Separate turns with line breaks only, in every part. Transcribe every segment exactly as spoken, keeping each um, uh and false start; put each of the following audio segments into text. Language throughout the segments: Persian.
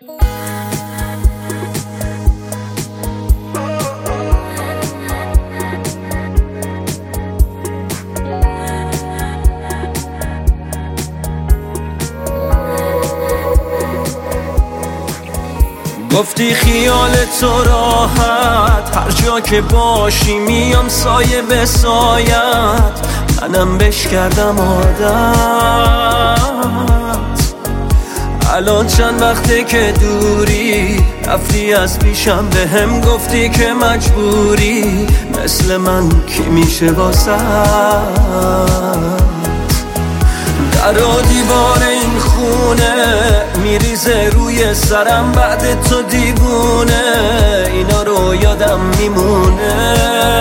گفتی خیال تو راحت، هر جا که باشی میام سایه به سایت، منم بش کردم عادت. الان چند وقته که دوری، رفتی از پیشم به هم گفتی که مجبوری، مثل من کی میشه واسه در و دیوار این خونه میریزه روی سرم، بعد تو دیوونه اینا رو یادم میمونه.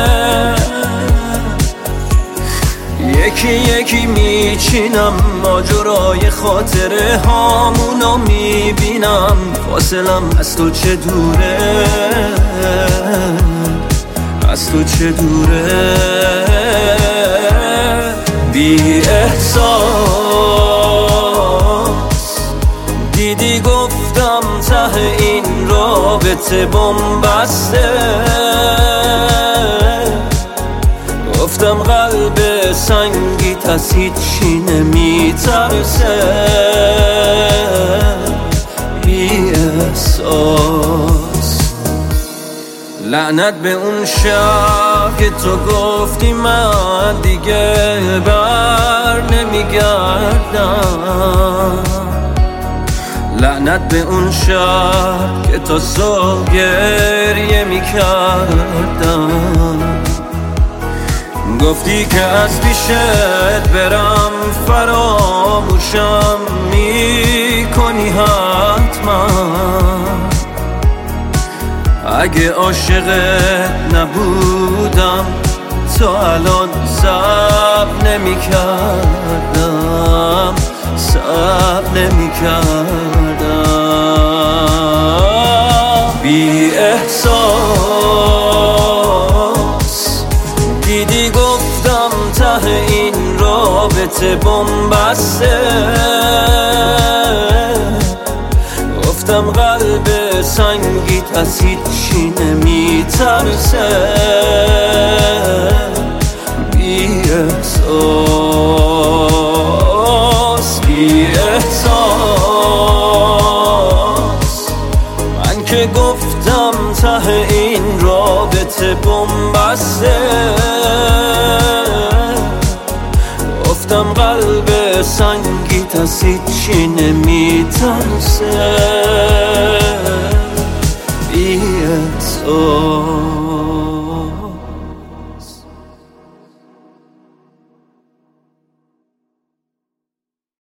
یکی یکی میچینم ماجرای خاطره هامونو میبینم، فاصلم از تو چه دوره، از تو چه دوره. بی احساس دیدی گفتم ته این رابطه بن‌بسته، گفتم قلب سنگیت از هیچی نمیترسه. بی احساس لعنت به اون شب که تو گفتی من دیگه بر نمیگردم، لعنت به اون شب که تا صبح گریه میکردم. گفتی که از پیشت برم فراموشم میکنی حتما، اگه عاشقت نبودم تا الان صبر نمی کردم، صبر نمی کردم. بی احساس دیدی گفتم ته این رابطه بن‌بسته، گفتم قلب سنگیت از هیچی نمیترسه. بی احساس بی احساس من که گفتم ته این رابطه بن‌بسته، گفتم قلب سنگیت از هیچی نمیترسه. بی احساس